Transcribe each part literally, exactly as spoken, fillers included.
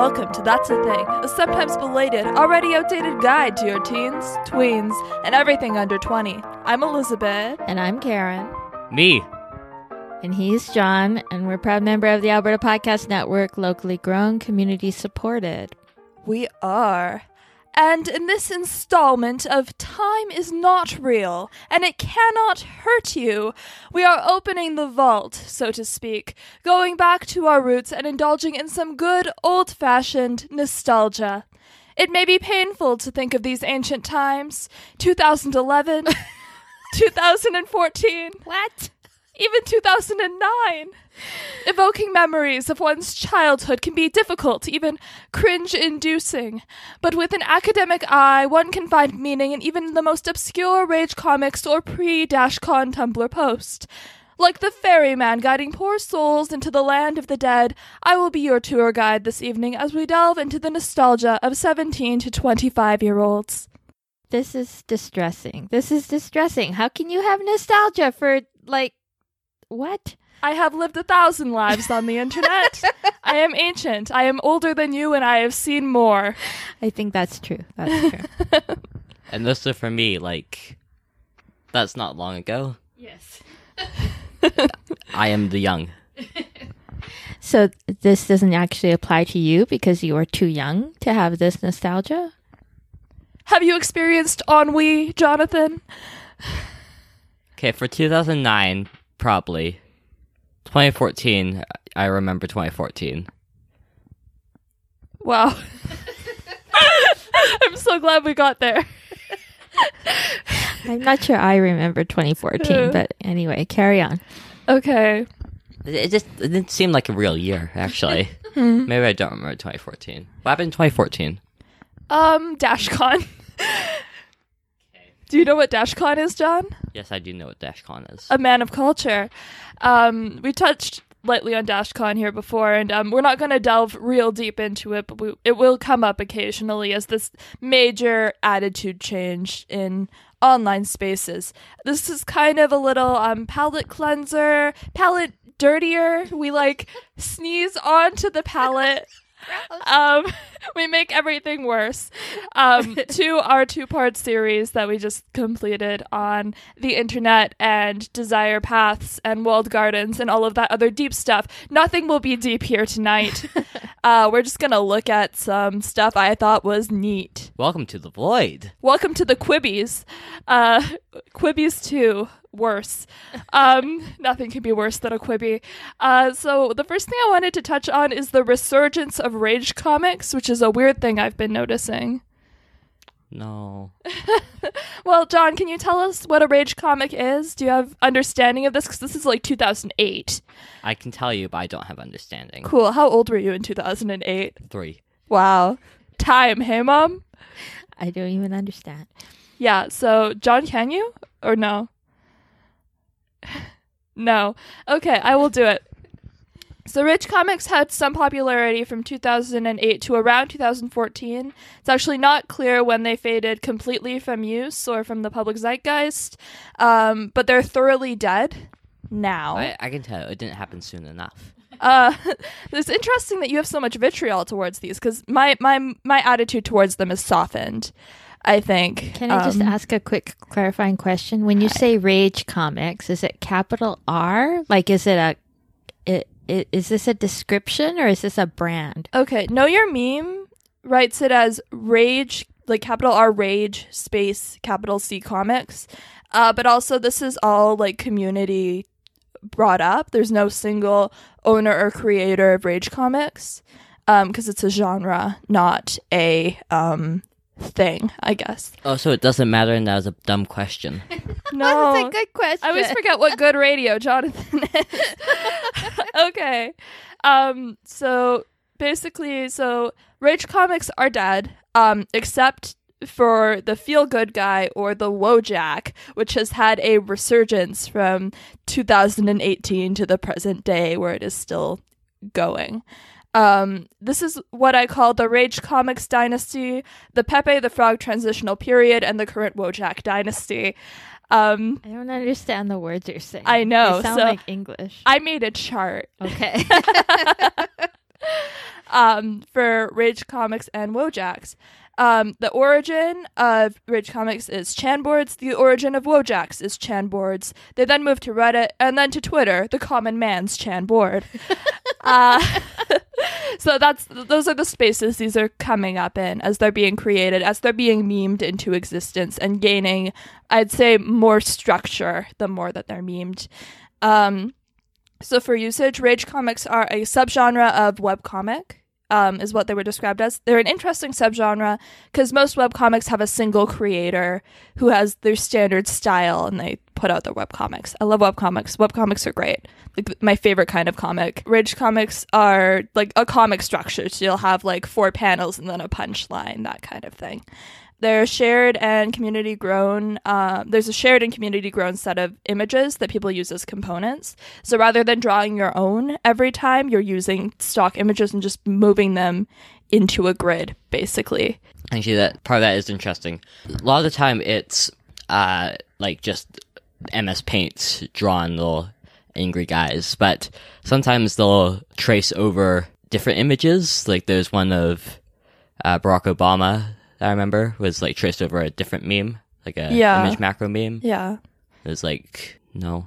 Welcome to That's a Thing, a sometimes belated, already outdated guide to your teens, tweens, and everything under twenty. I'm Elizabeth. And I'm Karen. Me. And he's John, and we're a proud member of the Alberta Podcast Network, locally grown, community supported. We are. And in this installment of Time is Not Real, and It Cannot Hurt You, we are opening the vault, so to speak, going back to our roots and indulging in some good old-fashioned nostalgia. It may be painful to think of these ancient times, two thousand eleven, two thousand fourteen, What? even two thousand nine. Evoking memories of one's childhood can be difficult, even cringe-inducing. But with an academic eye, one can find meaning in even the most obscure Rage comics or pre-Dashcon Tumblr post. Like the ferryman guiding poor souls into the land of the dead, I will be your tour guide this evening as we delve into the nostalgia of seventeen to twenty-five-year-olds. This is distressing. This is distressing. How can you have nostalgia for, like, what? I have lived a thousand lives on the internet. I am ancient. I am older than you, and I have seen more. I think that's true. That's true. And this is for me, like, that's not long ago. Yes. I am the young. So this doesn't actually apply to you because you are too young to have this nostalgia? Have you experienced ennui, Jonathan? Okay, for two thousand nine, probably. twenty fourteen, I remember twenty fourteen. Wow. I'm so glad we got there. I'm not sure I remember twenty fourteen, but anyway, carry on. Okay. It it just it didn't seem like a real year, actually. Maybe I don't remember twenty fourteen. What happened in twenty fourteen? Um, DashCon. Do you know what DashCon is, John? Yes, I do know what DashCon is. A man of culture. Um, we touched lightly on DashCon here before, and um, we're not going to delve real deep into it, but we, it will come up occasionally as this major attitude change in online spaces. This is kind of a little um, palate cleanser, palate dirtier. We like sneeze onto the palate. Um, we make everything worse. Um, to our two-part series that we just completed on the internet and desire paths and walled gardens and all of that other deep stuff. Nothing will be deep here tonight. uh, we're just gonna look at some stuff I thought was neat. Welcome to the void. Welcome to the Quibbies. Uh, Quibbies two. Worse. Um, nothing can be worse than a Quibi. Uh, so the first thing I wanted to touch on is the resurgence of Rage comics, which is a weird thing I've been noticing. No. Well, John, can you tell us what a Rage comic is? Do you have understanding of this? Because this is like two thousand eight. I can tell you, but I don't have understanding. Cool. How old were you in two thousand eight? Three. Wow. Time, hey, Mom? I don't even understand. Yeah, so, John, can you? Or no? No. Okay, I will do it. So Rage comics had some popularity from two thousand eight to around two thousand fourteen. It's actually not clear when they faded completely from use or from the public zeitgeist, um, but they're thoroughly dead now. I, I can tell it didn't happen soon enough. Uh, it's interesting that you have so much vitriol towards these, because my, my, my attitude towards them is softened, I think. Can I just Um, ask a quick clarifying question? When you say Rage Comics, is it capital R? Like, is it a, it, it, is this a description or is this a brand? Okay, Know Your Meme writes it as Rage, like capital R Rage space capital C Comics. Uh, but also this is all like community brought up. There's no single owner or creator of Rage Comics, um, because it's a genre, not a um thing, I guess. Oh, so it doesn't matter, and that was a dumb question. No. That's a good question. I always forget what good radio Jonathan is. Okay. Um, so basically, so Rage comics are dead, um, except for the Feel Good Guy or the Wojak, which has had a resurgence from two thousand eighteen to the present day, where it is still going. Um, this is what I call the Rage Comics dynasty, the Pepe the Frog transitional period, and the current Wojak dynasty. Um, I don't understand the words you're saying. I know, They sound so like English. I made a chart. Okay. um, for Rage Comics and Wojaks. Um, the origin of Rage Comics is Chanboards. The origin of Wojaks is Chanboards. They then moved to Reddit and then to Twitter, the common man's Chanboard. uh, so that's those are the spaces these are coming up in as they're being created, as they're being memed into existence and gaining, I'd say, more structure the more that they're memed. Um, so for usage, Rage Comics are a subgenre of webcomic. Um, is what they were described as. They're an interesting subgenre because most webcomics have a single creator who has their standard style and they put out their webcomics. I love webcomics. Webcomics are great. Like my favorite kind of comic. Rage comics are like a comic structure. So you'll have like four panels and then a punchline, that kind of thing. They're shared and community grown. Uh, there's a shared and community grown set of images that people use as components. So rather than drawing your own every time, you're using stock images and just moving them into a grid, basically. Actually, that part of that is interesting. A lot of the time, it's uh, like just M S Paint drawn little angry guys, but sometimes they'll trace over different images. Like there's one of uh, Barack Obama. I remember was like traced over a different meme, like a Yeah. image macro meme. Yeah. It was like, no,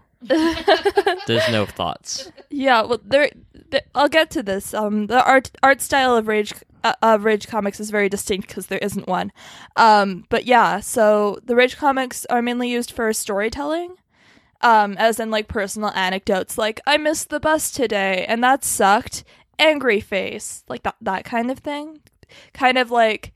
there's no thoughts. Yeah, well, there. The, I'll get to this. Um, the art art style of Rage uh, of Rage Comics is very distinct because there isn't one. Um, but yeah, so the Rage Comics are mainly used for storytelling, um, as in like personal anecdotes, like I missed the bus today and that sucked. Angry face, like that that kind of thing, kind of like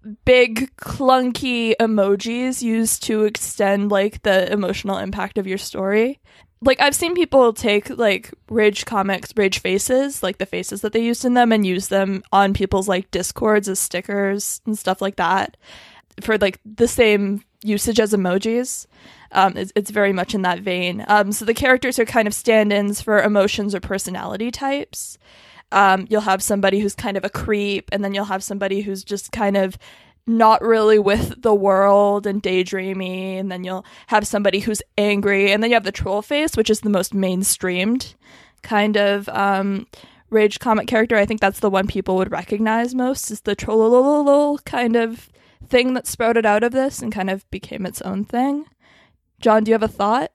big clunky emojis used to extend like the emotional impact of your story. Like I've seen people take like Rage Comics Rage faces, like the faces that they used in them, and use them on people's like Discords as stickers and stuff like that for like the same usage as emojis. Um, it's, it's very much in that vein. Um, so the characters are kind of stand-ins for emotions or personality types. Um, you'll have somebody who's kind of a creep, and then you'll have somebody who's just kind of not really with the world and daydreamy, and then you'll have somebody who's angry, and then you have the troll face, which is the most mainstreamed kind of um, Rage comic character. I think that's the one people would recognize most, is the troll kind of thing that sprouted out of this and kind of became its own thing. John, do you have a thought?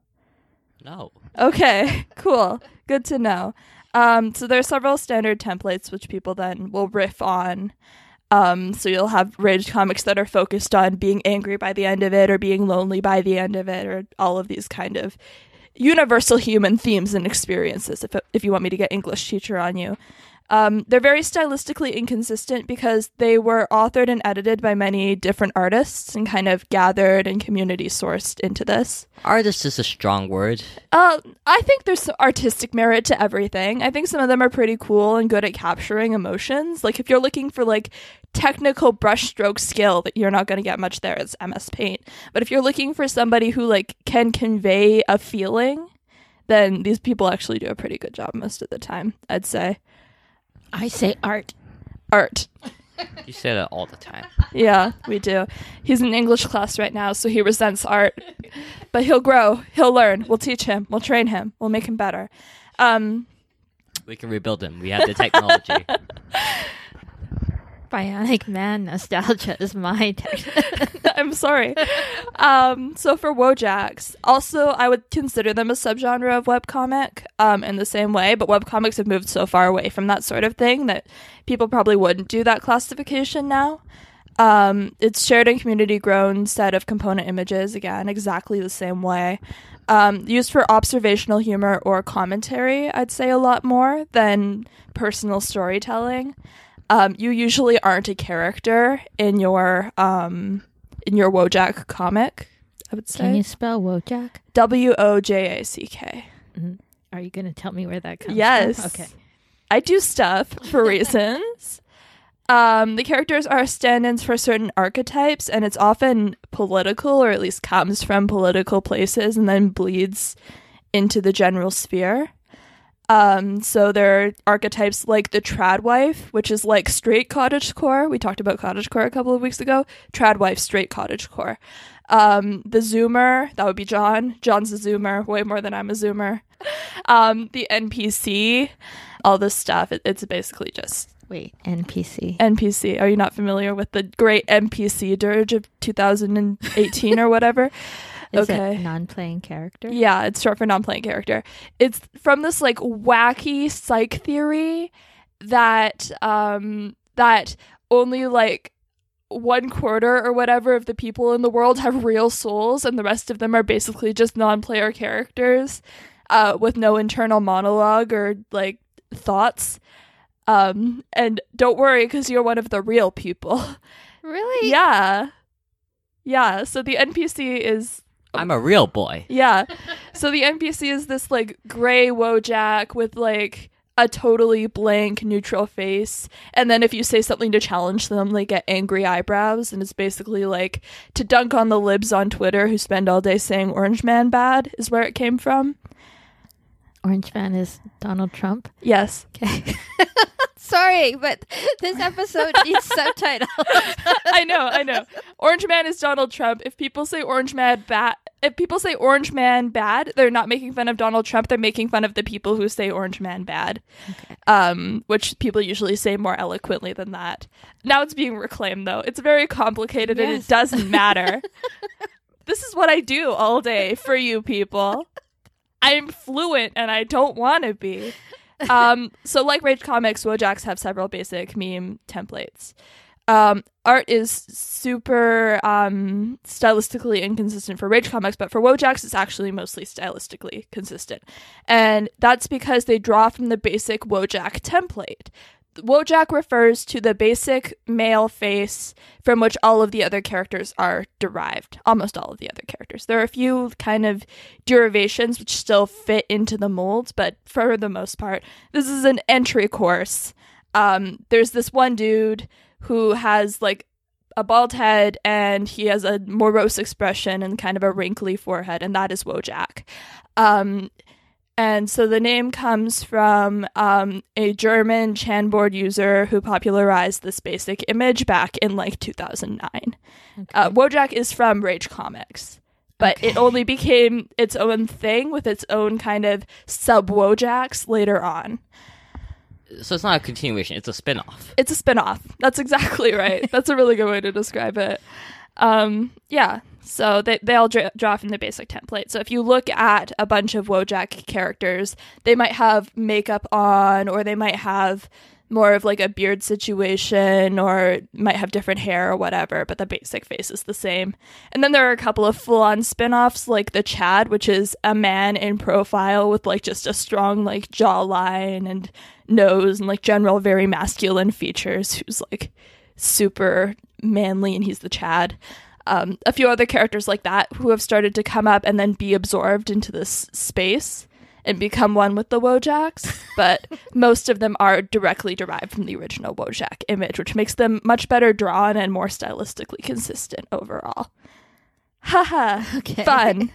No. Okay, cool. Good to know. Um, so there are several standard templates which people then will riff on. Um, so you'll have Rage comics that are focused on being angry by the end of it, or being lonely by the end of it, or all of these kind of universal human themes and experiences, if if you want me to get English teacher on you. Um, they're very stylistically inconsistent because they were authored and edited by many different artists and kind of gathered and community sourced into this. Artist is a strong word. Uh, I think there's some artistic merit to everything. I think some of them are pretty cool and good at capturing emotions. Like if you're looking for like technical brushstroke skill, that you're not going to get much there. It's M S Paint. But if you're looking for somebody who like can convey a feeling, then these people actually do a pretty good job most of the time, I'd say. I say art. Art. You say that all the time. Yeah, we do. He's in English class right now, so he resents art. But he'll grow. He'll learn. We'll teach him. We'll train him. We'll make him better. Um, We can rebuild him. We have the technology. Bionic Man nostalgia is my tech. I'm sorry. Um, so for Wojaks, also I would consider them a subgenre of webcomic um, in the same way, but webcomics have moved so far away from that sort of thing that people probably wouldn't do that classification now. Um, it's shared and community grown set of component images, again, exactly the same way. Um, used for observational humor or commentary, I'd say a lot more than personal storytelling. Um, you usually aren't a character in your um, in your Wojak comic, I would say. Can you spell Wojak? W O J A C K. Mm-hmm. Are you going to tell me where that comes Yes. from? Okay. I do stuff for reasons. Um, the characters are stand-ins for certain archetypes, and it's often political, or at least comes from political places, and then bleeds into the general sphere. Um, so there are archetypes like the trad wife, which is like straight cottagecore. We talked about cottagecore a couple of weeks ago. Trad wife, straight cottagecore. Um, the zoomer, that would be John. John's a zoomer, way more than I'm a zoomer. Um, the N P C, all this stuff. It, it's basically just Wait, N P C. N P C. Are you not familiar with the great N P C dirge of two thousand eighteen or whatever? Is Okay. it non-playing character? Yeah, it's short for non-playing character. It's from this like wacky psych theory that um that only like one quarter or whatever of the people in the world have real souls, and the rest of them are basically just non-player characters uh, with no internal monologue or like thoughts. Um, and don't worry, because you're one of the real people. Really? Yeah. Yeah, so the N P C is... I'm a real boy. Yeah. So the N P C is this, like, gray Wojak with, like, a totally blank, neutral face. And then if you say something to challenge them, they get angry eyebrows. And it's basically, like, to dunk on the libs on Twitter who spend all day saying Orange Man bad is where it came from. Orange Man is Donald Trump? Yes. Okay. Sorry, but this episode needs subtitles. I know, I know. Orange Man is Donald Trump. If people say Orange Man bad, if people say Orange Man bad, they're not making fun of Donald Trump. They're making fun of the people who say Orange Man bad, Okay. um, which people usually say more eloquently than that. Now it's being reclaimed, though. It's very complicated and Yes. it doesn't matter. This is what I do all day for you people. I'm fluent and I don't want to be. Um, so like Rage Comics, Wojaks have several basic meme templates. Um, art is super um, stylistically inconsistent for Rage Comics, but for Wojaks, it's actually mostly stylistically consistent. And that's because they draw from the basic Wojak template. Wojak refers to the basic male face from which all of the other characters are derived. Almost all of the other characters. There are a few kind of derivations which still fit into the molds, but for the most part, this is an entry course. Um, there's this one dude who has like a bald head and he has a morose expression and kind of a wrinkly forehead, and that is Wojak. Um, And so the name comes from um, a German Chanboard user who popularized this basic image back in like two thousand nine. Okay. Uh, Wojak is from Rage Comics, but Okay. it only became its own thing with its own kind of sub-Wojaks later on. So it's not a continuation, it's a spin-off. It's a spin-off. That's exactly right. That's a really good way to describe it. Um, yeah, so they, they all dra- draw from the basic template. So if you look at a bunch of Wojak characters, they might have makeup on, or they might have more of like a beard situation, or might have different hair or whatever, but the basic face is the same. And then there are a couple of full-on spin-offs, like the Chad, which is a man in profile with like just a strong like jawline and nose and like general very masculine features, who's like super manly, and he's the Chad. Um, a few other characters like that who have started to come up and then be absorbed into this space and become one with the Wojaks, but most of them are directly derived from the original Wojak image, which makes them much better drawn and more stylistically consistent overall. Haha, Okay. fun.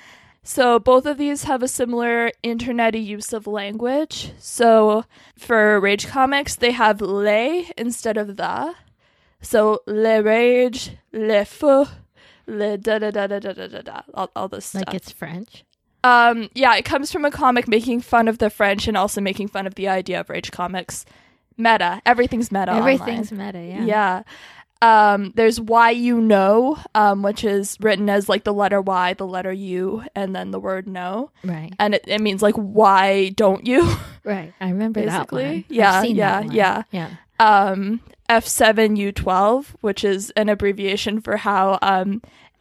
So both of these have a similar internet-y use of language. So for Rage Comics, they have les instead of the. So le rage, le feu, le da da da da da da da da, all, all this stuff. Like it's French? Um, yeah, it comes from a comic making fun of the French and also making fun of the idea of Rage Comics. Meta. Everything's meta Everything's online. meta, yeah. Yeah. Um, there's why you know, um, which is written as like the letter Y, the letter U, and then the word no. Right. And it, it means like, why don't you? Right. I remember Basically. that one. I've Yeah, seen yeah, that one. yeah. Yeah. um, F seven U twelve, which is an abbreviation for how um,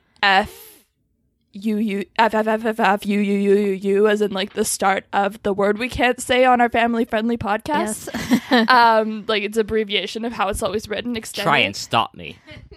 F U U F F F F F U U U U U, as in like the start of the word we can't say on our family friendly podcast. Yes. um, like it's abbreviation of how it's always written. Extended. Try and stop me.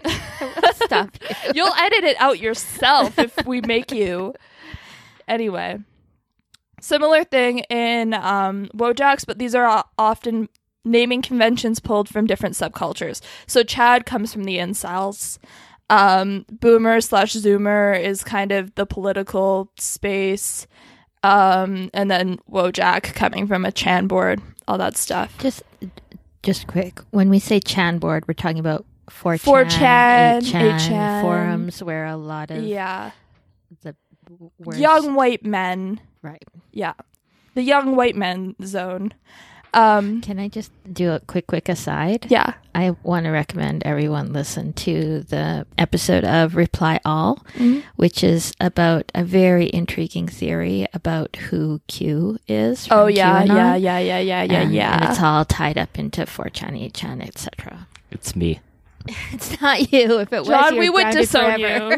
Stop you. You'll edit it out yourself if we make you. Anyway, similar thing in um, Wojaks, but these are o- often naming conventions pulled from different subcultures. So Chad comes from the incels. Um, Boomer slash Zoomer is kind of the political space. Um, and then Wojak coming from a Chan board, all that stuff. Just just quick. When we say Chan board, we're talking about four chan, four chan, eight chan, eight chan. forums where a lot of Yeah. the words... Young white men. Right. Yeah. The young white men zone. Um, Can I just do a quick, quick aside? yeah. I want to recommend everyone listen to the episode of Reply All, Mhm. which is about a very intriguing theory about who Q is. From Oh yeah, QAnon. yeah, yeah, yeah, yeah, yeah, and, yeah. And it's all tied up into four chan, eight chan, et cetera. It's me. It's not you. If it was John, you, we would grounded disown forever. you.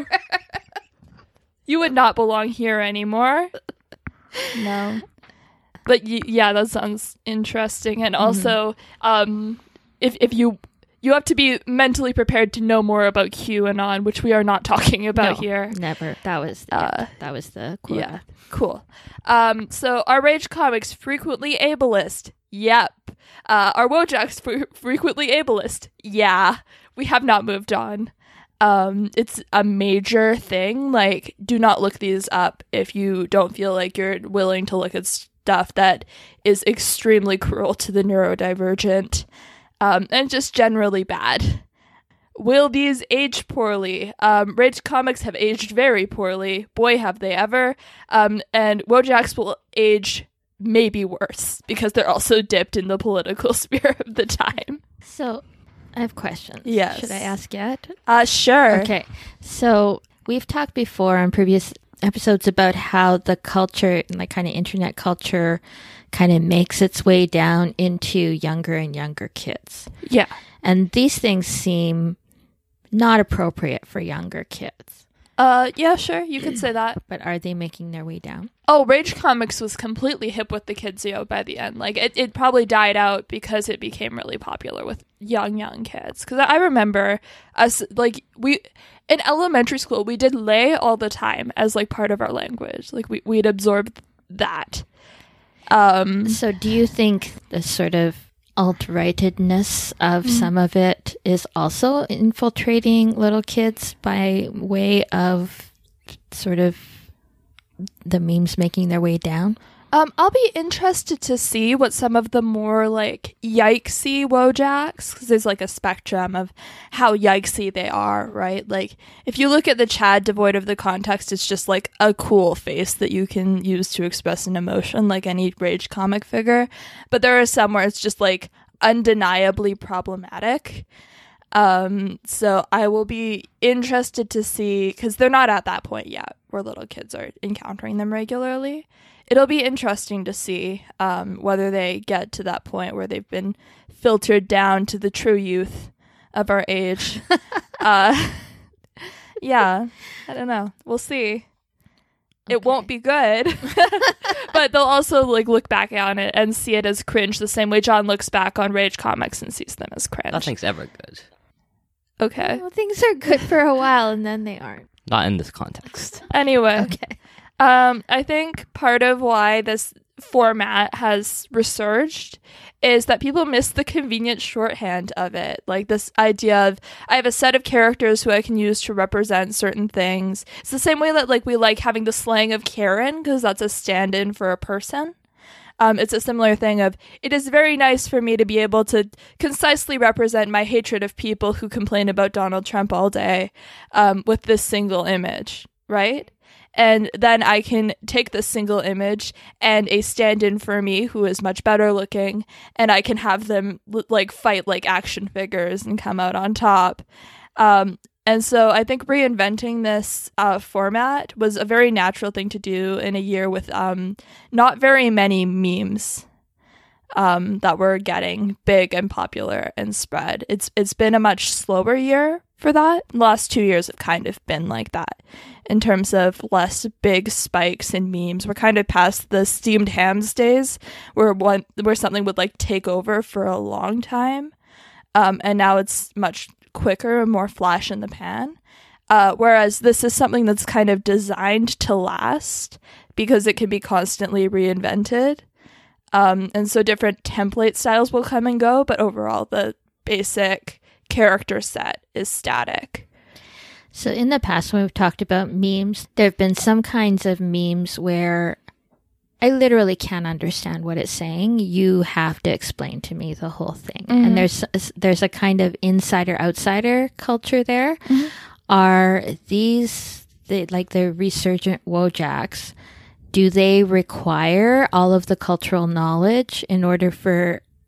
You would not belong here anymore. No. But y- yeah, that sounds interesting. And also, um, if if you you have to be mentally prepared to know more about QAnon, which we are not talking about No, here. Never. That was Uh, yeah, that was the quota. Yeah, cool. Um, so are Rage comics frequently ableist? Yep. Uh, are Wojaks fre- frequently ableist? Yeah. We have not moved on. Um, it's a major thing. Like, do not look these up if you don't feel like you're willing to look at stuff that is extremely cruel to the neurodivergent, um, and just generally bad. Will these age poorly? Um, Rage comics have aged very poorly. Boy, have they ever. Um, and Wojaks will age maybe worse because they're also dipped in the political sphere of the time. So, I have questions. Yes. Should I ask yet? Uh, sure. Okay. So, we've talked before on previous episodes about how the culture, like kind of internet culture, kind of makes its way down into younger and younger kids. Yeah. And these things seem not appropriate for younger kids. Uh, yeah, sure. You could say that. But are they making their way down? Oh, Rage Comics was completely hip with the kids, yo, by the end. Like, it, it probably died out because it became really popular with young, young kids. Because I remember us, like, we, in elementary school, we did lay all the time as, like, part of our language. Like, we, we'd absorbed that. Um, So do you think the sort of alt-rightedness of mm. some of it is also infiltrating little kids by way of sort of the memes making their way down? Um, I'll be interested to see what some of the more, like, yikesy Wojaks, because there's, like, a spectrum of how yikesy they are, right? Like, if you look at the Chad devoid of the context, it's just, like, a cool face that you can use to express an emotion, like any Rage comic figure. But there are some where it's just, like, undeniably problematic. Um, so I will be interested to see, because they're not at that point yet, where little kids are encountering them regularly. It'll be interesting to see um, whether they get to that point where they've been filtered down to the true youth of our age. uh, yeah, I don't know. We'll see. It Okay. won't be good, but they'll also like look back on it and see it as cringe the same way John looks back on Rage comics and sees them as cringe. Nothing's ever good. Okay. Well, things are good for a while and then they aren't. Not in this context. Anyway. Okay. Um, I think part of why this format has resurged is that people miss the convenient shorthand of it. Like this idea of, I have a set of characters who I can use to represent certain things. It's the same way that like we like having the slang of Karen, because that's a stand-in for a person. Um, it's a similar thing of, it is very nice for me to be able to concisely represent my hatred of people who complain about Donald Trump all day um, with this single image, right? And then I can take this single image and a stand-in for me who is much better looking, and I can have them like fight like action figures and come out on top. Um, and so I think reinventing this uh, format was a very natural thing to do in a year with um, not very many memes um, that were getting big and popular and spread. It's it's been a much slower year for that. The last two years have kind of been like that in terms of less big spikes in memes. We're kind of past the steamed hams days where one where something would like take over for a long time, um, and now it's much quicker and more flash in the pan. Uh, whereas this is something that's kind of designed to last because it can be constantly reinvented. Um, and so different template styles will come and go, but overall the basic character set is static. So in the past, when we've talked about memes, there have been some kinds of memes where I literally can't understand what it's saying. You have to explain to me the whole thing. Mm-hmm. And there's there's a kind of insider-outsider culture there. Mm-hmm. Are these, the, like the resurgent Wojaks, do they require all of the cultural knowledge in order for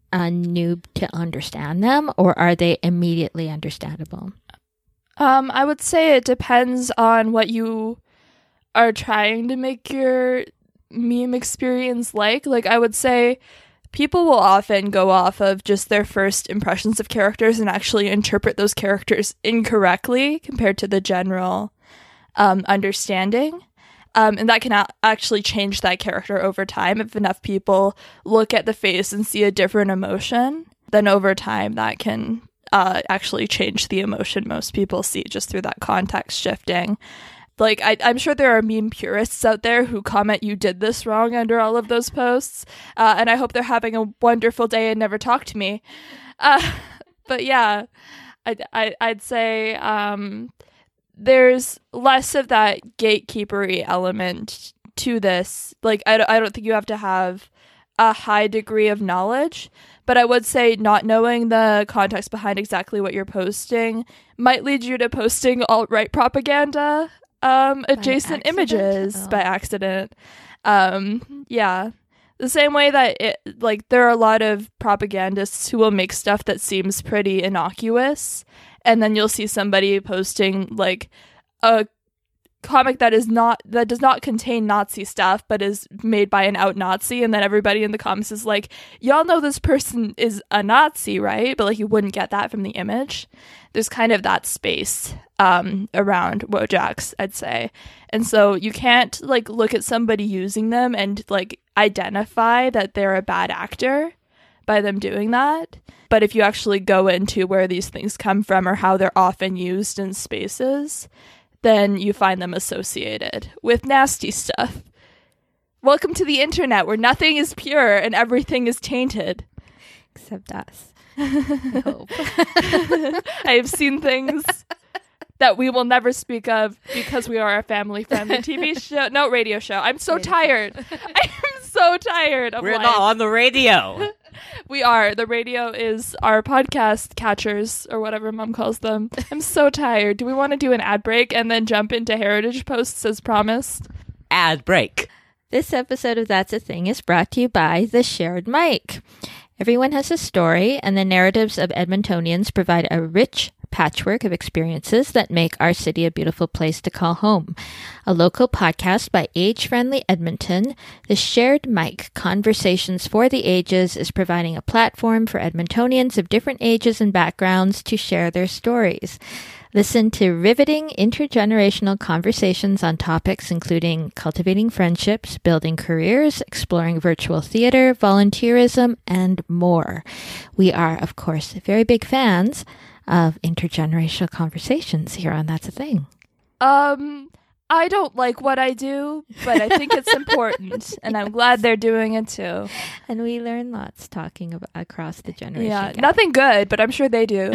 a noob to understand them, or are they immediately understandable? Um, I would say it depends on what you are trying to make your meme experience like. Like, I would say people will often go off of just their first impressions of characters and actually interpret those characters incorrectly compared to the general um, understanding. Um, and that can a- actually change that character over time. If enough people look at the face and see a different emotion, then over time that can uh, actually change the emotion most people see just through that context shifting. Like, I, I'm sure there are meme purists out there who comment you did this wrong under all of those posts. Uh, and I hope they're having a wonderful day and never talk to me. Uh, but yeah, I, I, I'd say um, there's less of that gatekeepery element to this. Like, I, I don't think you have to have a high degree of knowledge. But I would say not knowing the context behind exactly what you're posting might lead you to posting alt-right propaganda um adjacent images oh. by accident. Um yeah, the same way that it like there are a lot of propagandists who will make stuff that seems pretty innocuous, and then you'll see somebody posting like a comic that is not that does not contain Nazi stuff but is made by an out Nazi, and then everybody in the comments is like, y'all know this person is a Nazi, right? But like, you wouldn't get that from the image. There's kind of that space um around Wojaks, I'd say. And so you can't like look at somebody using them and like identify that they're a bad actor by them doing that. But if you actually go into where these things come from or how they're often used in spaces, then you find them associated with nasty stuff. Welcome to the internet, where nothing is pure and everything is tainted. Except us. I hope. I have seen things that we will never speak of because we are a family-friendly T V show. No, radio show. I'm so tired. I'm so tired of We're life. not on the radio. We are. The radio is our podcast catchers, or whatever Mom calls them. I'm so tired. Do we want to do an ad break and then jump into heritage posts as promised? Ad break. This episode of That's a Thing is brought to you by The Shared Mic. Everyone has a story, and the narratives of Edmontonians provide a rich patchwork of experiences that make our city a beautiful place to call home. A local podcast by Age-Friendly Edmonton, The Shared Mic Conversations for the Ages is providing a platform for Edmontonians of different ages and backgrounds to share their stories. Listen to riveting intergenerational conversations on topics including cultivating friendships, building careers, exploring virtual theater, volunteerism, and more. We are, of course, very big fans of intergenerational conversations here on That's a Thing. Um, I don't like what I do, but I think it's important, and I'm glad they're doing it too. And we learn lots talking about across the generation Yeah, gap. nothing good, but I'm sure they do.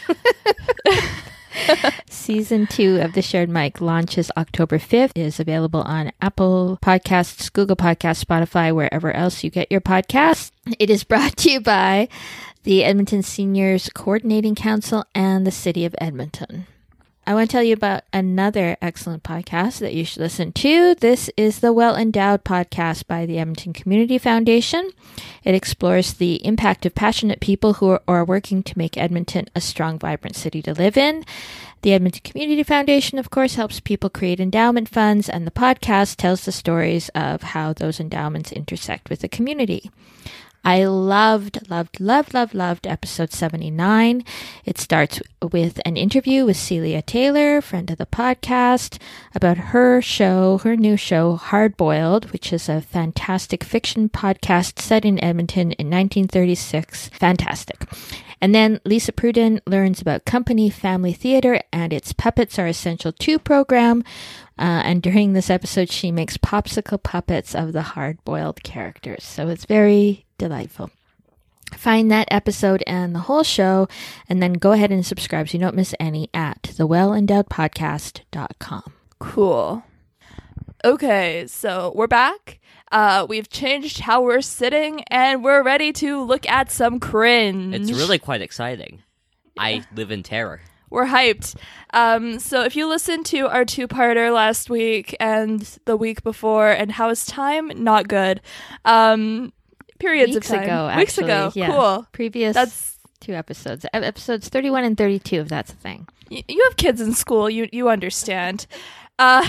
Season two of The Shared Mic launches October fifth. It is available on Apple Podcasts, Google Podcasts, Spotify, wherever else you get your podcasts. It is brought to you by the Edmonton Seniors Coordinating Council and the City of Edmonton. I want to tell you about another excellent podcast that you should listen to. This is the Well Endowed podcast by the Edmonton Community Foundation. It explores the impact of passionate people who are, are working to make Edmonton a strong, vibrant city to live in. The Edmonton Community Foundation, of course, helps people create endowment funds, and the podcast tells the stories of how those endowments intersect with the community. I loved, loved, loved, loved, loved episode seventy-nine. It starts with an interview with Celia Taylor, friend of the podcast, about her show, her new show, Hard Boiled, which is a fantastic fiction podcast set in Edmonton in nineteen thirty-six. Fantastic. And then Lisa Pruden learns about Company Family Theatre and its Puppets Are Essential two program. Uh, and during this episode, she makes popsicle puppets of the hard-boiled characters. So it's very delightful. Find that episode and the whole show, and then go ahead and subscribe so you don't miss any at the well endowed podcast dot com. Cool. Okay, so we're back. Uh, we've changed how we're sitting, and we're ready to look at some cringe. It's really quite exciting. I live in terror. We're hyped. Um, so if you listened to our two-parter last week and the week before, and how is time? Not good. Um, periods Weeks of time. ago, Weeks actually, ago. yeah. Cool. Previous That's two episodes. E- Episodes thirty-one and thirty-two, if that's a thing. y- you have kids in school. You you understand. Uh,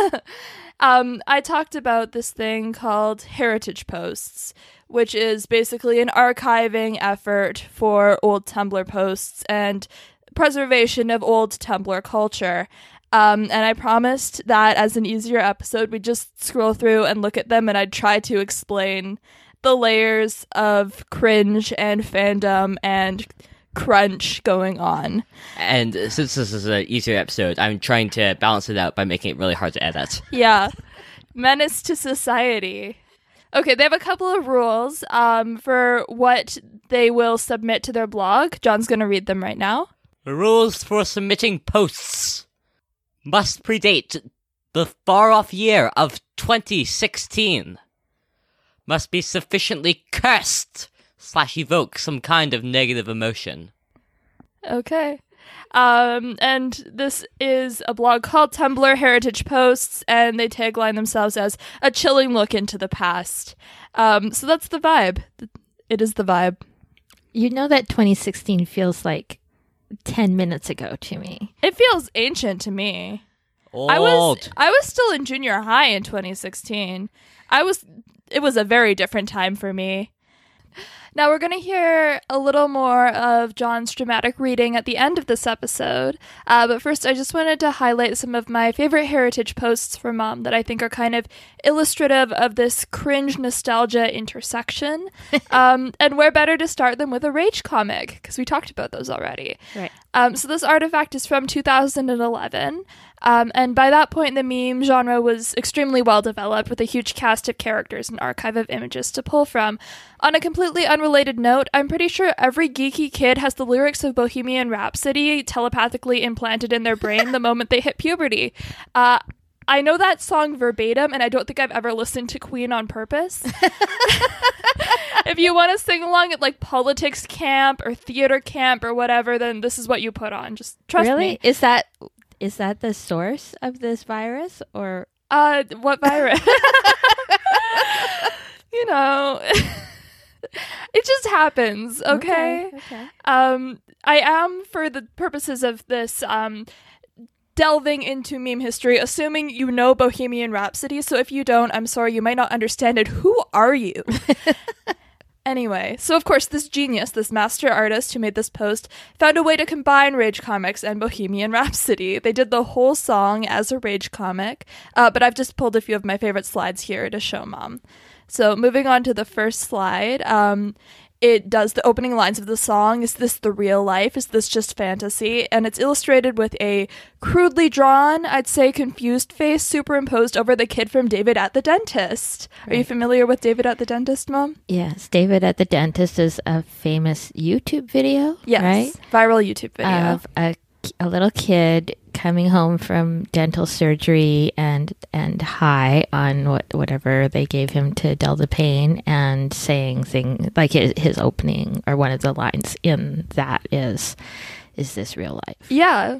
um, I talked about this thing called Heritage Posts, which is basically an archiving effort for old Tumblr posts and preservation of old Tumblr culture. Um, and I promised that as an easier episode, we'd just scroll through and look at them, and I'd try to explain the layers of cringe and fandom and crunch going on. And since this is an easier episode, I'm trying to balance it out by making it really hard to edit. Yeah. Menace to society. Okay, they have a couple of rules um, for what they will submit to their blog. John's going to read them right now. The rules for submitting posts must predate the far-off year of twenty sixteen. Must be sufficiently cursed slash evoke some kind of negative emotion. Okay. Um, and this is a blog called Tumblr Heritage Posts, and they tagline themselves as a chilling look into the past. Um, so that's the vibe. It is the vibe. You know that twenty sixteen feels like ten minutes ago to me. It feels ancient to me. Old. I was I was still in junior high in twenty sixteen. I was it was a very different time for me. Now we're going to hear a little more of John's dramatic reading at the end of this episode. Uh, but first, I just wanted to highlight some of my favorite heritage posts from Mom that I think are kind of illustrative of this cringe nostalgia intersection. um, and where better to start than with a Rage comic, because we talked about those already. Right. Um, so this artifact is from two thousand eleven. Um, and by that point, the meme genre was extremely well developed with a huge cast of characters and archive of images to pull from. On a completely unrelated note, I'm pretty sure every geeky kid has the lyrics of Bohemian Rhapsody telepathically implanted in their brain the moment they hit puberty. Uh, I know that song verbatim, and I don't think I've ever listened to Queen on purpose. If you want to sing along at like politics camp or theater camp or whatever, then this is what you put on. Just trust really? me. Is that is that the source of this virus, or Uh, what virus? You know, it just happens, okay? Okay. okay. Um, I am, for the purposes of this, um, delving into meme history, assuming you know Bohemian Rhapsody. So if you don't, I'm sorry, you might not understand it. Who are you? Anyway, so of course this genius, this master artist who made this post, found a way to combine Rage comics and Bohemian Rhapsody. They did the whole song as a Rage comic, uh, but I've just pulled a few of my favorite slides here to show Mom. So moving on to the first slide, um, it does the opening lines of the song. Is this the real life? Is this just fantasy? And it's illustrated with a crudely drawn, I'd say confused face superimposed over the kid from David at the Dentist. Are you familiar with David at the Dentist, Mom? Yes, David at the Dentist is a famous YouTube video, Yes. right? Viral YouTube video. Of a, a little kid coming home from dental surgery and and high on what whatever they gave him to dull the pain, and saying thing like his, his opening or one of the lines in that is, "Is this real life?" Yeah.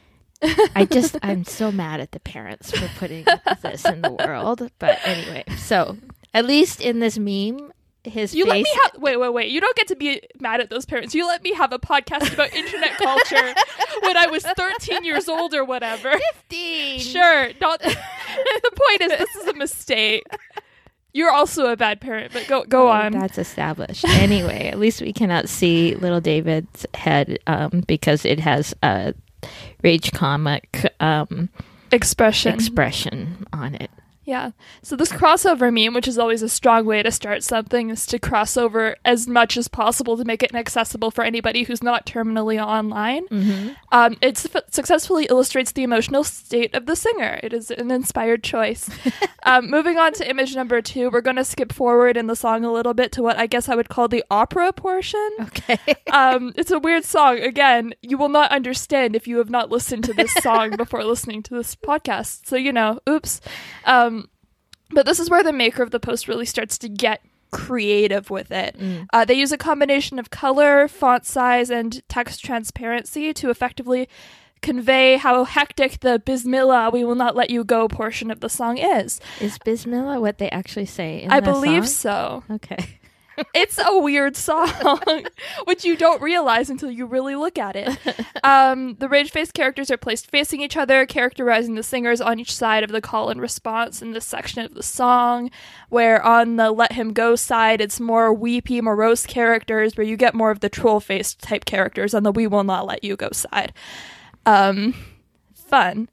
I just I'm so mad at the parents for putting this in the world. But anyway, so at least in this meme, his You face. let me have wait, wait, wait. You don't get to be mad at those parents. You let me have a podcast about internet culture when I was thirteen years old or whatever. fifteen Sure. Not the point is this is a mistake. You're also a bad parent, but go go Oh, on. That's established. Anyway, at least we cannot see little David's head um, because it has a Rage comic um, Expression. expression on it. Yeah. So this crossover meme, which is always a strong way to start something, is to cross over as much as possible to make it accessible for anybody who's not terminally online. Mm-hmm. Um, it su- successfully illustrates the emotional state of the singer. It is an inspired choice. um, moving on to image number two, we're going to skip forward in the song a little bit to what I guess I would call the opera portion. Okay. um, it's a weird song. Again, you will not understand if you have not listened to this song before listening to this podcast. So, you know, oops. Um, But this is where the maker of the post really starts to get creative with it. Mm. Uh, they use a combination of color, font size, and text transparency to effectively convey how hectic the Bismillah, we will not let you go portion of the song is. Is Bismillah what they actually say in I the believe song? so. Okay. It's a weird song, which you don't realize until you really look at it. Um, the rage-faced characters are placed facing each other, characterizing the singers on each side of the call and response in this section of the song, where on the Let Him Go side, it's more weepy, morose characters, where you get more of the troll-faced type characters on the We Will Not Let You Go side. Um, fun.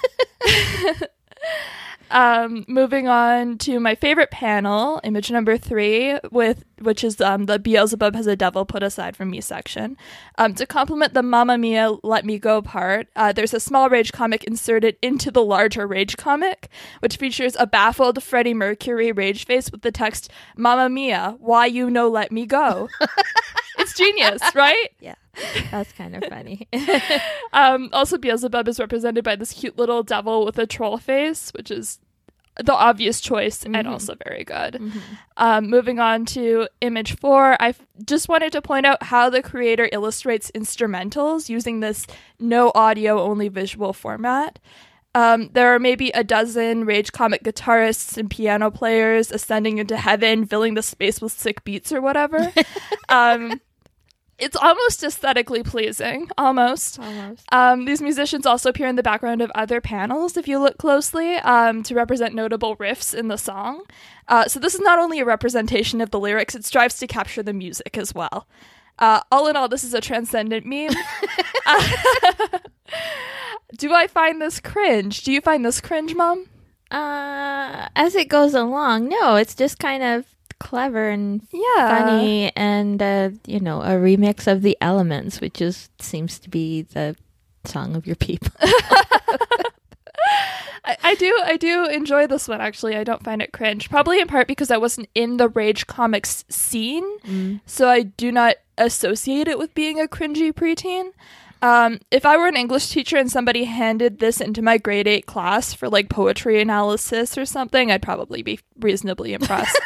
Um, moving on to my favorite panel, image number three, with which is um, the Beelzebub has a devil put aside from me section. Um, to complement the Mamma Mia, Let Me Go part, uh, there's a small Rage comic inserted into the larger Rage comic, which features a baffled Freddie Mercury rage face with the text, Mamma Mia, why you no let me go? It's genius, right? Yeah, that's kind of funny. um, also, Beelzebub is represented by this cute little devil with a troll face, which is the obvious choice mm-hmm. and also very good. Mm-hmm. Um, moving on to image four, I f- just wanted to point out how the creator illustrates instrumentals using this no audio, only visual format. Um, there are maybe a dozen Rage comic guitarists and piano players ascending into heaven, filling the space with sick beats or whatever. um, It's almost aesthetically pleasing, almost. Almost. Um, these musicians also appear in the background of other panels, if you look closely, um, to represent notable riffs in the song. Uh, so this is not only a representation of the lyrics, it strives to capture the music as well. Uh, all in all, this is a transcendent meme. uh, do I find this cringe? Do you find this cringe, Mom? Uh, as it goes along, no, it's just kind of clever and yeah. funny, and uh, you know, a remix of The Elements, which is seems to be the song of your people. I, I do I do enjoy this one, actually. I don't find it cringe, probably in part because I wasn't in the Rage comics scene, mm. so I do not associate it with being a cringy preteen. Um, if I were an English teacher and somebody handed this into my grade eight class for like poetry analysis or something, I'd probably be reasonably impressed.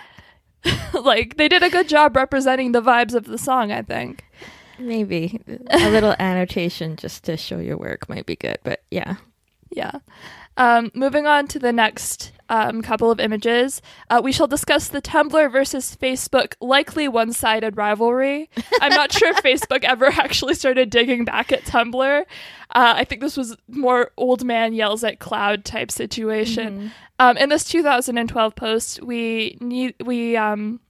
Like, they did a good job representing the vibes of the song, I think. Maybe. A little annotation just to show your work might be good, but yeah. Yeah. Um, moving on to the next um, couple of images, uh, we shall discuss the Tumblr versus Facebook likely one-sided rivalry. I'm not sure if Facebook ever actually started digging back at Tumblr. Uh, I think this was more old man yells at cloud type situation. Mm-hmm. Um, in this two thousand twelve post, we need we um,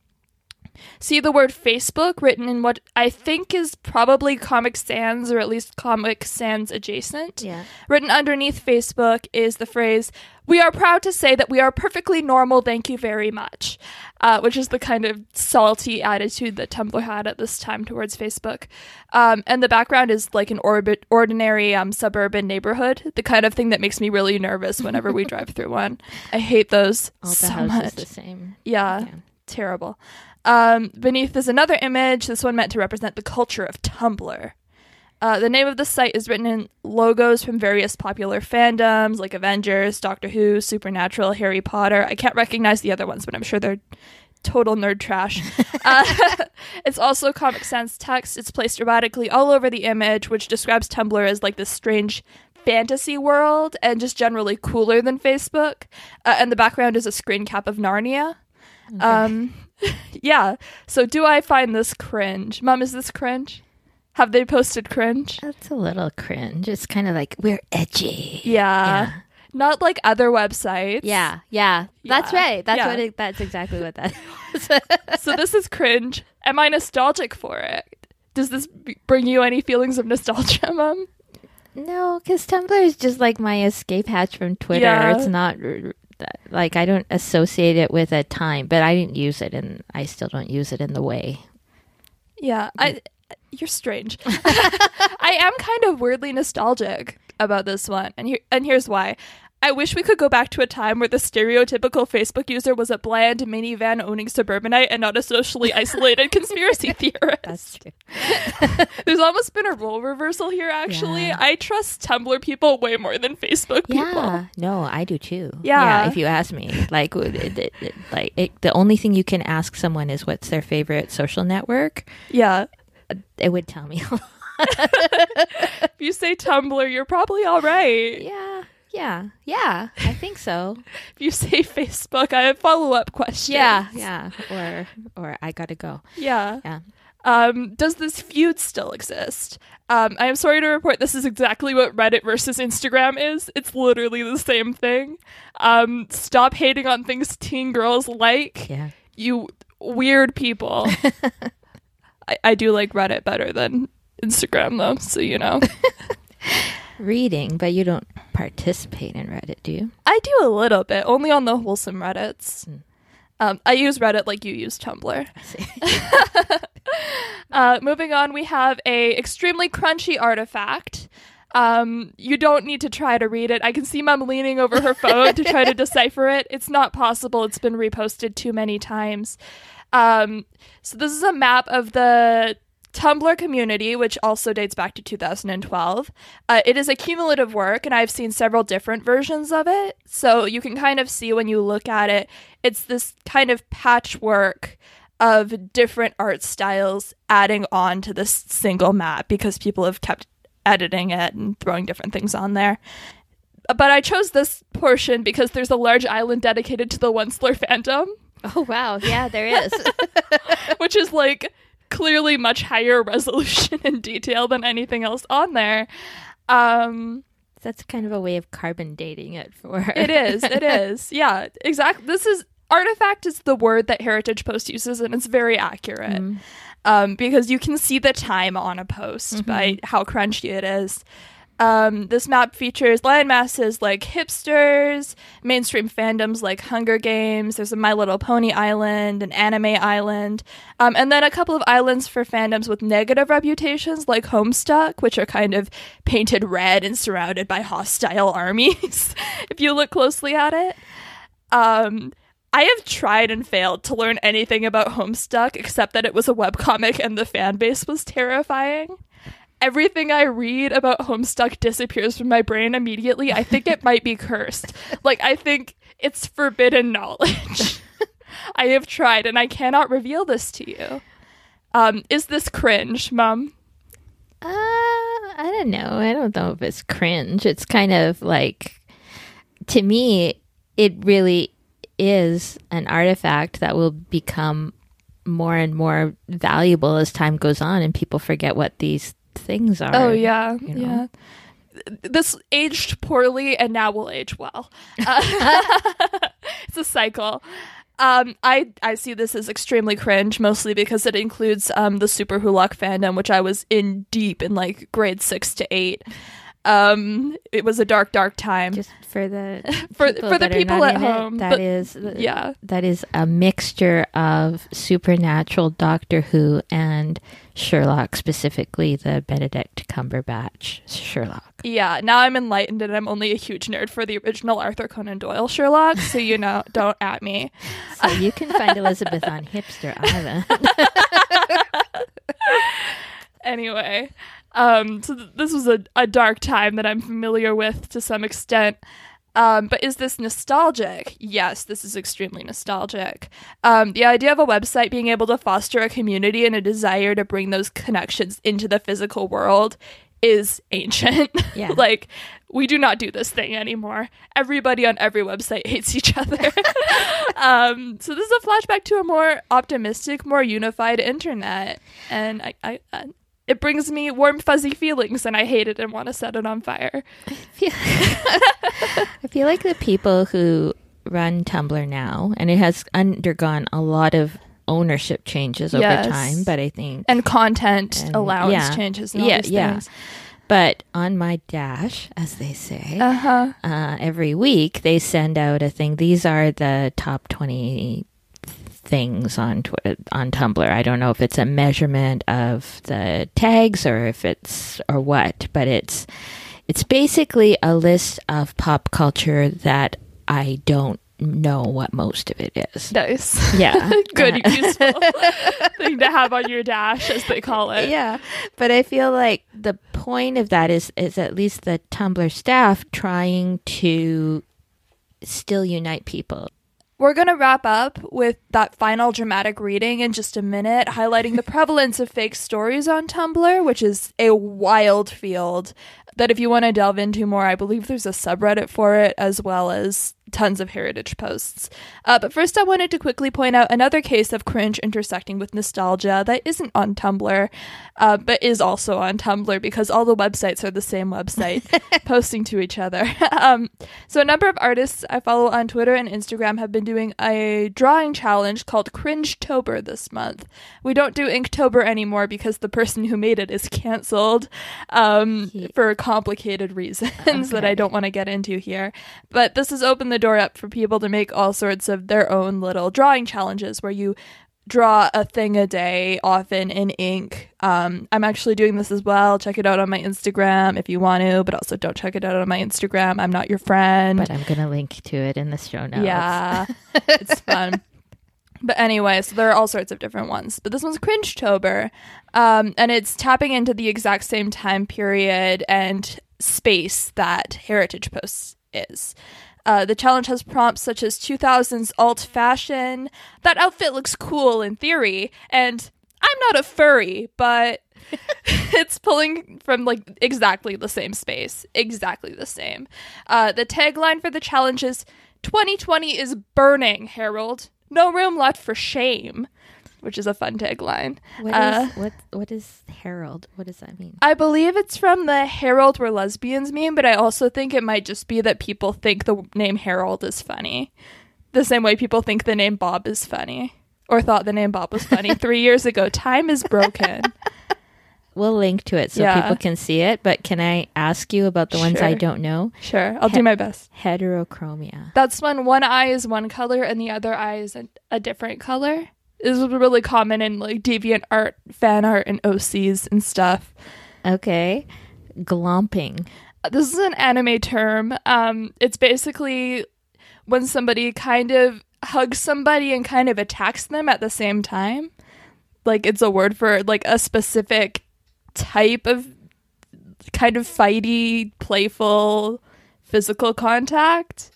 see the word Facebook written in what I think is probably Comic Sans, or at least Comic Sans adjacent. Yeah. Written underneath Facebook is the phrase, "We are proud to say that we are perfectly normal, thank you very much," uh, which is the kind of salty attitude that Tumblr had at this time towards Facebook. Um, and the background is like an orbit, ordinary um, suburban neighborhood, the kind of thing that makes me really nervous whenever we drive through one. I hate those All the so houses much. The same. Yeah, Yeah. Terrible. Um, beneath is another image, this one meant to represent the culture of Tumblr. Uh, the name of the site is written in logos from various popular fandoms like Avengers, Doctor Who, Supernatural, Harry Potter. I can't recognize the other ones, but I'm sure they're total nerd trash. uh, it's also Comic Sans text. It's placed erratically all over the image, which describes Tumblr as like this strange fantasy world and just generally cooler than Facebook. Uh, and the background is a screen cap of Narnia. Okay. Um, yeah. So do I find this cringe? Mom, is this cringe? Have they posted cringe? That's a little cringe. It's kind of like, we're edgy. Yeah. Yeah. Not like other websites. Yeah, yeah. That's Yeah. right. That's Yeah. what it, that's exactly what that is. So this is cringe. Am I nostalgic for it? Does this b- bring you any feelings of nostalgia, Mom? No, because Tumblr is just like my escape hatch from Twitter. Yeah. It's not r- r- like I don't associate it with a time, but I didn't use it, and I still don't use it in the way. Yeah, I. You're strange. I am kind of weirdly nostalgic about this one, and here and here's why. I wish we could go back to a time where the stereotypical Facebook user was a bland minivan owning suburbanite and not a socially isolated conspiracy theorist. That's true. There's almost been a role reversal here, actually. Yeah. I trust Tumblr people way more than Facebook people. Yeah, no, I do too. Yeah. if you ask me, like, it, it, it, like it, the only thing you can ask someone is what's their favorite social network. Yeah. It would tell me. If you say Tumblr, you're probably all right. Yeah. Yeah, yeah, I think so. If you say Facebook, I have follow-up questions. Yeah, yeah, or or I gotta go. Yeah. Yeah. Um, does this feud still exist? Um, I am sorry to report this is exactly what Reddit versus Instagram is. It's literally the same thing. Um, stop hating on things teen girls like. Yeah. You weird people. I, I do like Reddit better than Instagram, though, so you know. Reading, but you don't participate in Reddit, do you? I do a little bit, only on the wholesome Reddits. Mm. Um, I use Reddit like you use Tumblr. I see. uh, moving on, we have a extremely crunchy artifact. Um, you don't need to try to read it. I can see Mom leaning over her phone to try to decipher it. It's not possible. It's been reposted too many times. Um, so this is a map of the Tumblr community, which also dates back to two thousand twelve. Uh, it is a cumulative work, and I've seen several different versions of it. So you can kind of see when you look at it, it's this kind of patchwork of different art styles adding on to this single map because people have kept editing it and throwing different things on there. But I chose this portion because there's a large island dedicated to the Onceler fandom. Oh, wow. Yeah, there is. Which is like clearly much higher resolution and detail than anything else on there. Um, That's kind of a way of carbon dating it for her. It is. It is. Yeah, exactly. This is artifact is the word that Heritage Post uses, and it's very accurate. Mm. Um, because you can see the time on a post mm-hmm. by how crunchy it is. Um, this map features landmasses like hipsters, mainstream fandoms like Hunger Games, there's a My Little Pony island, an anime island, um, and then a couple of islands for fandoms with negative reputations like Homestuck, which are kind of painted red and surrounded by hostile armies, if you look closely at it. Um, I have tried and failed to learn anything about Homestuck except that it was a webcomic and the fan base was terrifying. Everything I read about Homestuck disappears from my brain immediately. I think it might be cursed. Like, I think it's forbidden knowledge. I have tried, and I cannot reveal this to you. Um, is this cringe, Mom? Uh, I don't know. I don't know if it's cringe. It's kind of like, to me, it really is an artifact that will become more and more valuable as time goes on, and people forget what these things are. Oh yeah, you know? yeah. This aged poorly and now will age well. Uh, it's a cycle. Um, I I see this as extremely cringe, mostly because it includes um the Super Hulk fandom, which I was in deep in like grade six to eight. Um, it was a dark, dark time. Just for the for for the people at home. It, that but, is yeah. That is a mixture of Supernatural, Doctor Who, and Sherlock, specifically the Benedict Cumberbatch Sherlock. Yeah, now I'm enlightened and I'm only a huge nerd for the original Arthur Conan Doyle Sherlock, so you know, don't at me. So you can find Elizabeth on Hipster Island. Anyway, um, so th- this was a, a dark time that I'm familiar with to some extent. Um, but is this nostalgic? Yes, this is extremely nostalgic. Um, the idea of a website being able to foster a community and a desire to bring those connections into the physical world is ancient. Yeah. Like, we do not do this thing anymore. Everybody on every website hates each other. um, so this is a flashback to a more optimistic, more unified internet. And I, I, I it brings me warm, fuzzy feelings, and I hate it and want to set it on fire. I feel, I feel like the people who run Tumblr now, and it has undergone a lot of ownership changes over yes. time, but I think... And content and, allowance yeah, changes and all yeah, these yeah. things. But on my dash, as they say, uh-huh. uh, every week they send out a thing. These are the top twenty things on tw- on Tumblr. I don't know if it's a measurement of the tags or if it's or what, but it's it's basically a list of pop culture that I don't know what most of it is. Nice. Yeah. Good, useful thing to have on your dash, as they call it. Yeah. But I feel like the point of that is is at least the Tumblr staff trying to still unite people. We're going to wrap up with that final dramatic reading in just a minute, highlighting the prevalence of fake stories on Tumblr, which is a wild field that if you want to delve into more, I believe there's a subreddit for it, as well as tons of heritage posts. Uh, but first, I wanted to quickly point out another case of cringe intersecting with nostalgia that isn't on Tumblr, uh, but is also on Tumblr because all the websites are the same website posting to each other. um, so a number of artists I follow on Twitter and Instagram have been doing a drawing challenge called Cringetober this month. We don't do Inktober anymore because the person who made it is canceled um, Yeah. for complicated reasons Okay. that I don't want to get into here. But this has opened the door up for people to make all sorts of their own little drawing challenges where you draw a thing a day, often in ink. Um, I'm actually doing this as well. Check it out on my Instagram if you want to, but also don't check it out on my Instagram. I'm not your friend. But I'm going to link to it in the show notes. Yeah, it's fun. But anyway, so there are all sorts of different ones. But this one's Cringetober, um, and it's tapping into the exact same time period and space that Heritage Posts is. Uh, the challenge has prompts such as two thousands alt fashion. That outfit looks cool in theory, and I'm not a furry, but it's pulling from like exactly the same space, exactly the same. Uh, the tagline for the challenge is twenty twenty is burning, Harold. No room left for shame, which is a fun tagline. What Uh, is what what is Herald? What does that mean? I believe it's from the Harold We're Lesbians meme, but I also think it might just be that people think the name Harold is funny. The same way people think the name Bob is funny. Or thought the name Bob was funny three years ago. Time is broken. We'll link to it so Yeah. people can see it, but can I ask you about the ones I Sure. don't know? Sure, I'll He- do my best. Heterochromia. That's when one eye is one color and the other eye is a, a different color. This is really common in like deviant art, fan art, and O Cs and stuff. Okay. Glomping. This is an anime term. Um, it's basically when somebody kind of hugs somebody and kind of attacks them at the same time. Like it's a word for like a specific type of kind of fighty, playful, physical contact.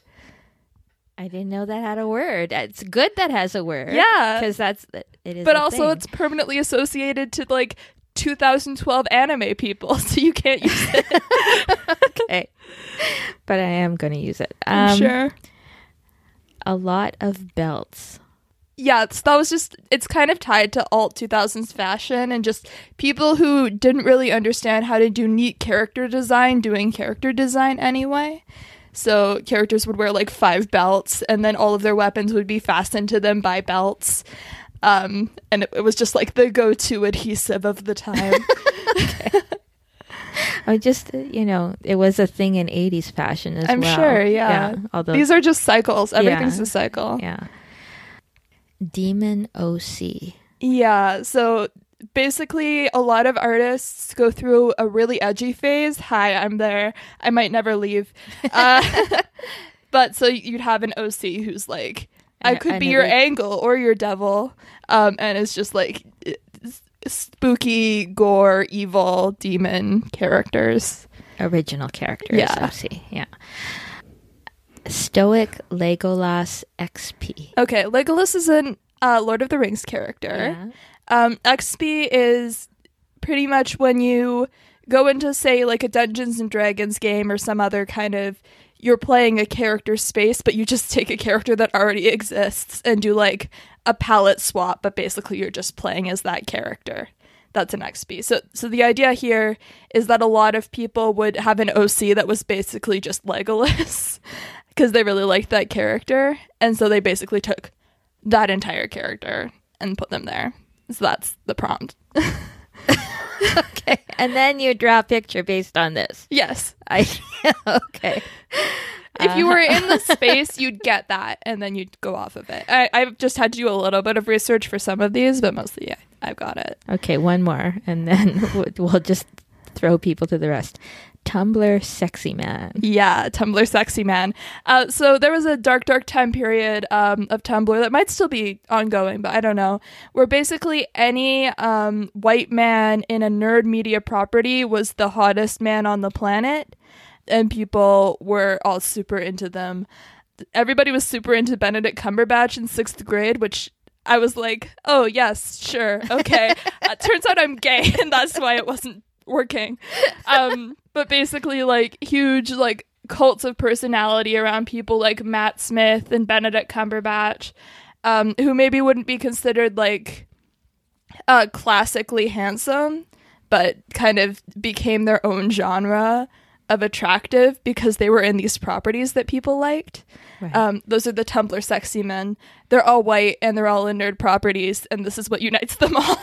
I didn't know that had a word. It's good that has a word. Yeah. Because that's it is. But a also thing. it's permanently associated to like two thousand twelve anime people, so you can't use it. okay. But I am going to use it. I'm Um, sure. A lot of belts. Yeah, it's, that was just, it's kind of tied to alt two thousands fashion and just people who didn't really understand how to do neat character design doing character design anyway. So characters would wear like five belts and then all of their weapons would be fastened to them by belts. Um, and it, it was just like the go-to adhesive of the time. I just, uh, you know, it was a thing in eighties fashion as I'm well. sure, yeah. Although, These are just cycles. Everything's Yeah. a cycle. yeah. Demon O C. Yeah, so basically a lot of artists go through a really edgy phase. Hi, I'm there. I might never leave. Uh, but so you'd have an O C who's like, I And- could and be it your would- angle or your devil. Um, and it's just like s- spooky, gore, evil, demon characters. Original characters. Yeah. O C. Yeah. Stoic Legolas X P. Okay, Legolas is an uh, Lord of the Rings character. Yeah. Um, X P is pretty much when you go into, say, like a Dungeons and Dragons game or some other kind of, you're playing a character space, but you just take a character that already exists and do like a palette swap, but basically you're just playing as that character. That's an X P. So, so the idea here is that a lot of people would have an O C that was basically just Legolas because they really liked that character, and so they basically took that entire character and put them there. So that's the prompt. Okay. And then you draw a picture based on this. Yes. I okay. If you were in the space, you'd get that, and then you'd go off of it. I, I've just had to do a little bit of research for some of these, but mostly, yeah, I've got it. Okay, one more, and then we'll, we'll just throw people to the rest. Tumblr Sexy Man. Yeah, Tumblr Sexy Man. Uh, so there was a dark, dark time period um, of Tumblr that might still be ongoing, but I don't know, where basically any um, white man in a nerd media property was the hottest man on the planet, and people were all super into them. Everybody was super into Benedict Cumberbatch in sixth grade, which I was like, oh, yes, sure, okay. uh, turns out I'm gay, and that's why it wasn't working. Um, but basically, like, huge, like, cults of personality around people like Matt Smith and Benedict Cumberbatch, um, who maybe wouldn't be considered, like, uh, classically handsome, but kind of became their own genre of attractive because they were in these properties that people liked. Right. Um, those are the Tumblr sexy men. They're all white and they're all in nerd properties, and this is what unites them all.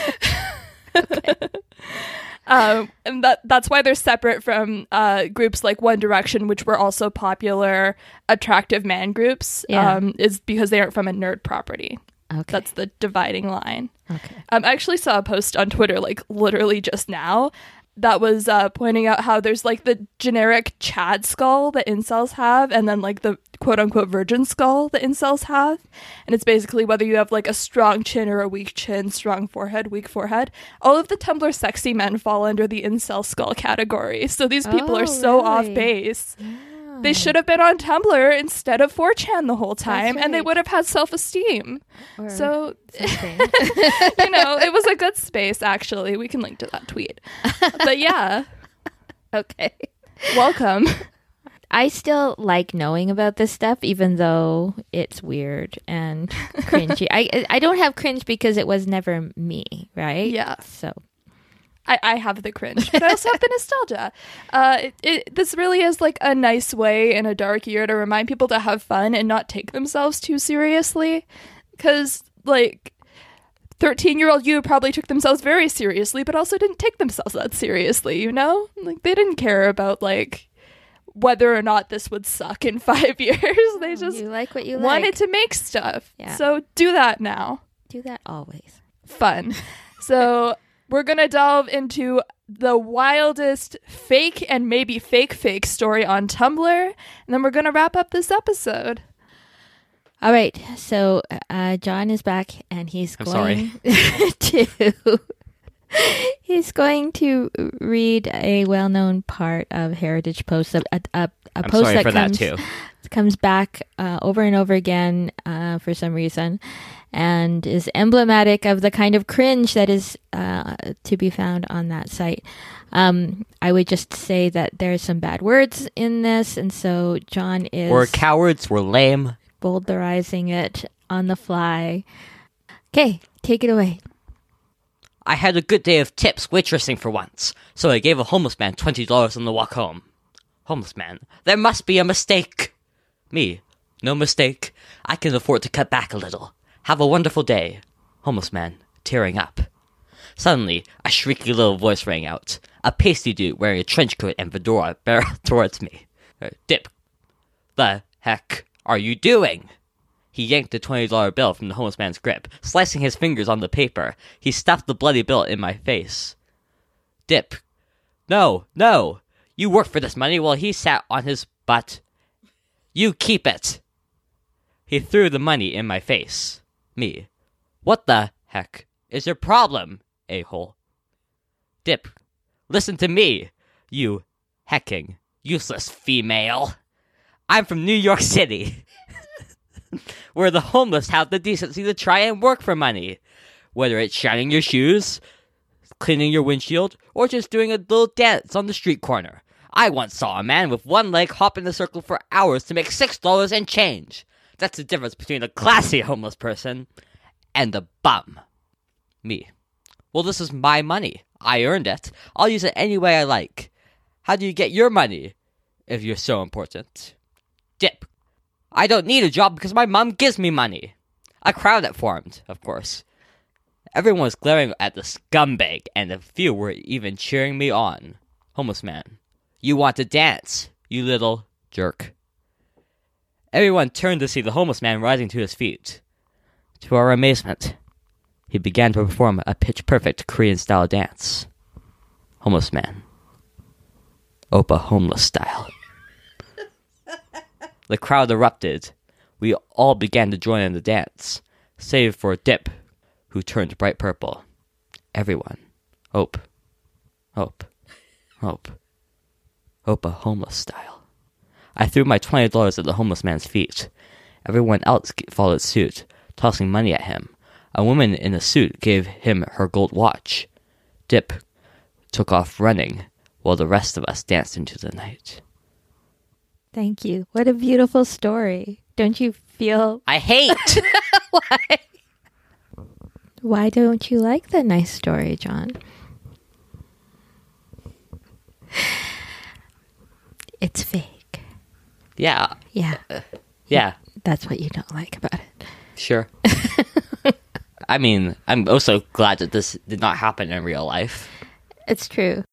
um, and that that's why they're separate from uh, groups like One Direction, which were also popular attractive man groups, Yeah. um, is because they aren't from a nerd property. Okay. That's the dividing line. Okay. Um, I actually saw a post on Twitter, like, literally just now, that was uh, pointing out how there's, like, the generic Chad skull that incels have, and then, like, the quote-unquote virgin skull that incels have. And it's basically whether you have, like, a strong chin or a weak chin, strong forehead, weak forehead. All of the Tumblr sexy men fall under the incel skull category. So these people Oh, are so really? off base. They should have been on Tumblr instead of four chan the whole time, and they right. would have had self-esteem. Or So, something. you know, it was a good space, actually. We can link to that tweet. But yeah, Okay. welcome. I still like knowing about this stuff, even though it's weird and cringy. I I don't have cringe because it was never me, right? Yeah. So I, I have the cringe, but I also have the nostalgia. Uh, it, it, this really is like a nice way in a dark year to remind people to have fun and not take themselves too seriously. Because, like, thirteen-year-old you probably took themselves very seriously, but also didn't take themselves that seriously, you know? Like, they didn't care about, like, whether or not this would suck in five years. They just you like what you like. wanted to make stuff. Yeah. So do that now. Do that always. Fun. So we're going to delve into the wildest fake and maybe fake fake story on Tumblr, and then we're going to wrap up this episode. All right. So uh, John is back, and he's I'm going to he's going to read a well-known part of Heritage Post, a, a, a I'm post sorry that for comes that too. comes back uh, over and over again uh, for some reason, and is emblematic of the kind of cringe that is uh, to be found on that site. Um, I would just say that there's some bad words in this, and so John is We're cowards, we're lame. boulderizing it on the fly. Okay, take it away. I had a good day of tips waitressing for once, so I gave a homeless man twenty dollars on the walk home. Homeless man, there must be a mistake. Me, no mistake. I can afford to cut back a little. Have a wonderful day. Homeless man, tearing up. Suddenly, a shrieky little voice rang out. A pasty dude wearing a trench coat and fedora barreled towards me. Uh, Dip, the heck are you doing? He yanked the twenty dollar bill from the homeless man's grip, slicing his fingers on the paper. He stuffed the bloody bill in my face. Dip, no, no. You worked for this money while he sat on his butt. You keep it. He threw the money in my face. Me. What the heck is your problem, a-hole? Dip, listen to me, you hecking, useless female. I'm from New York City, where the homeless have the decency to try and work for money. Whether it's shining your shoes, cleaning your windshield, or just doing a little dance on the street corner. I once saw a man with one leg hop in a circle for hours to make six dollars and change. That's the difference between a classy homeless person and a bum. Me. Well, this is my money. I earned it. I'll use it any way I like. How do you get your money if you're so important? Dip. I don't need a job because my mom gives me money. A crowd had formed, of course. Everyone was glaring at the scumbag, and a few were even cheering me on. Homeless man. You want to dance, you little jerk. Everyone turned to see the homeless man rising to his feet. To our amazement, he began to perform a pitch-perfect Korean-style dance. Homeless man. Opa homeless style. The crowd erupted. We all began to join in the dance, save for Dip, who turned bright purple. Everyone. Ope. Ope. Ope. Opa homeless style. I threw my twenty dollars at the homeless man's feet. Everyone else followed suit, tossing money at him. A woman in a suit gave him her gold watch. Dip took off running while the rest of us danced into the night. Thank you. What a beautiful story. Don't you feel... I hate! Why? Why don't you like the nice story, John? It's fake. Yeah. Yeah. Yeah. That's what you don't like about it. Sure. I mean, I'm also glad that this did not happen in real life. It's true.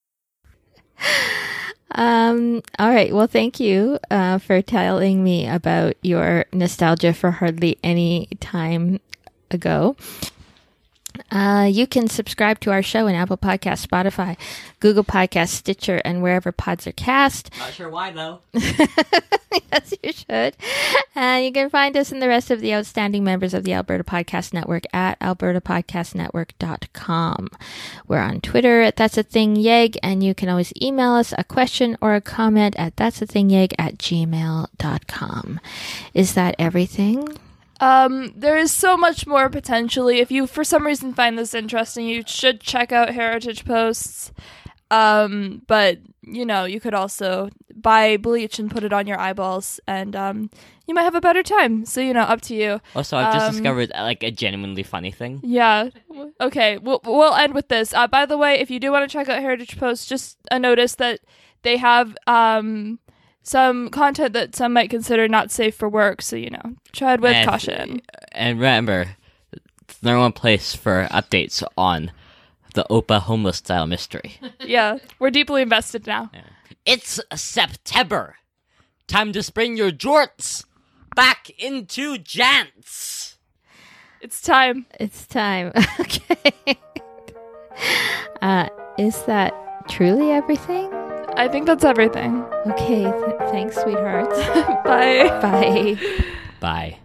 Um, all right. Well, thank you uh, for telling me about your nostalgia for hardly any time ago. Uh, you can subscribe to our show in Apple Podcasts, Spotify, Google Podcasts, Stitcher, and wherever pods are cast. Not sure why, though. Yes, you should. And you can find us and the rest of the outstanding members of the Alberta Podcast Network at alberta podcast network dot com. We're on Twitter at That's a Thing Yeg, and you can always email us a question or a comment at that's a thing yeg at gmail dot com. Is that everything? Um, there is so much more potentially. If you, for some reason, find this interesting, you should check out Heritage Posts. Um, but, you know, you could also buy bleach and put it on your eyeballs, and um, you might have a better time. So, you know, up to you. Also, I've just Um, discovered, like, a genuinely funny thing. Yeah. Okay, we'll, we'll end with this. Uh, by the way, if you do want to check out Heritage Posts, just a notice that they have... Um, some content that some might consider not safe for work, so, you know, tread with And- caution. And remember, it's the number one place for updates on the Opa homeless style mystery. Yeah, we're deeply invested now. It's September. Time to spring your jorts back into jants. It's time. It's time. Okay. Uh, is that truly everything? I think that's everything. Okay. Th- thanks, sweethearts. Bye. Bye. Bye.